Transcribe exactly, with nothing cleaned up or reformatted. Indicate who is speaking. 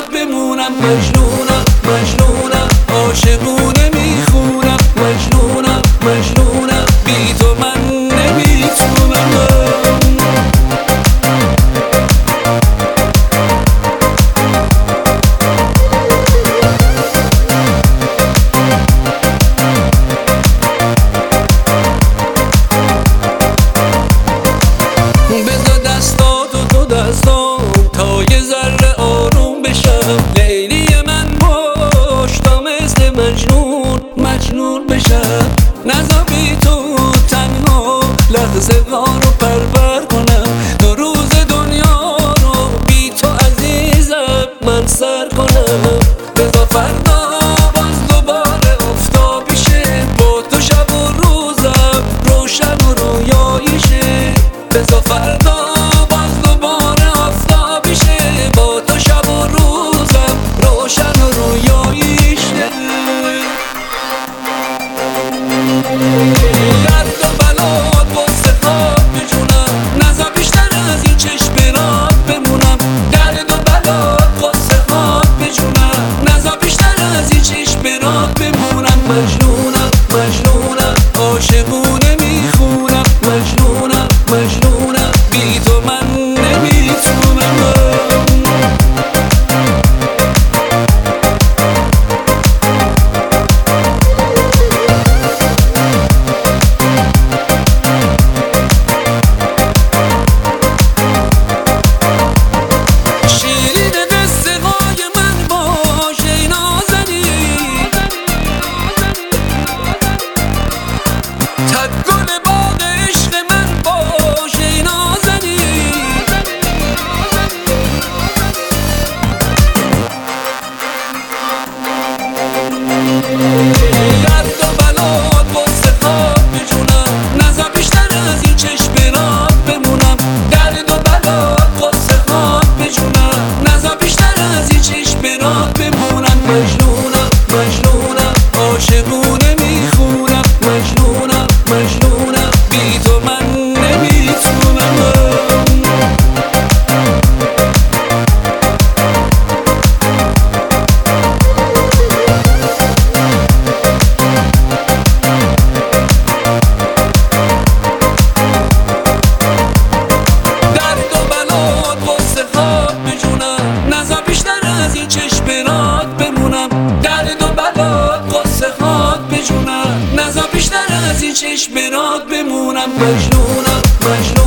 Speaker 1: برات بمونم. مجنونم مجنونم عاشقونه میخونم. مجنونم مجنونم بی تو من نمیتونم. بذار دستاتو تو دستام تا یه ذره آروم بشم. لیلی من باش تا مثل مجنون مجنون بشم. نذار بی تو تنها لحظه رو پرور کنم. دو روز دنیا رو بی تو عزیزم من سر کنم. بذار فردا باز دوباره آفتابی شه. با تو شب و روزم روشن و رویایی شه. بذار فردا باز دوباره آفتابی شه. با تو شب و روزم روشن و رویایی شه. درد و بلات واسه خواب بجونم. نذار بیشتر از این چشم برات بمونم. درد و بلات واسه خواب بجونم. نذار بیشتر از این چشم برات بمونم. مجنونم مجنونم عاشقونه میخونم. مجنونم مجنونم بی تو من نمیتونم. شیرین قصه های من باش ای نازنین. تک گل باغ عشق من باش ای نازنین. درد و بلات واسه خواب بجونم. نذار بیشتر از این چشم برات بمونم. درد و بلات واسه خواب بجونم. نذار بیشتر از این چشم برات بمونم. مجنونم مجنونم عاشقونه میخونم. مجنونم مجنونم بی تو من نمیتونم. درد و بلات واسه خواب بجونم. نذار بیشتر از این چشم برات بمونم. درد و بلات واسه خواب بجونم. نذار بیشتر از این چشم برات بمونم. مجنونم مجنونم